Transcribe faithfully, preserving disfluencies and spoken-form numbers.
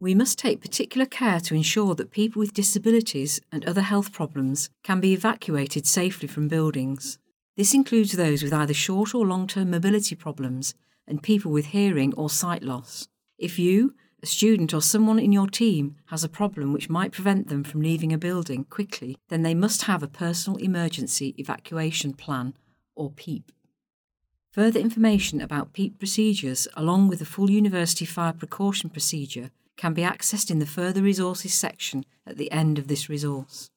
We must take particular care to ensure that people with disabilities and other health problems can be evacuated safely from buildings. This includes those with either short or long-term mobility problems and people with hearing or sight loss. If you, a student or someone in your team has a problem which might prevent them from leaving a building quickly, then they must have a personal emergency evacuation plan, or PEEP. Further information about PEEP procedures, along with the full university fire precaution procedure, can be accessed in the Further Resources section at the end of this resource.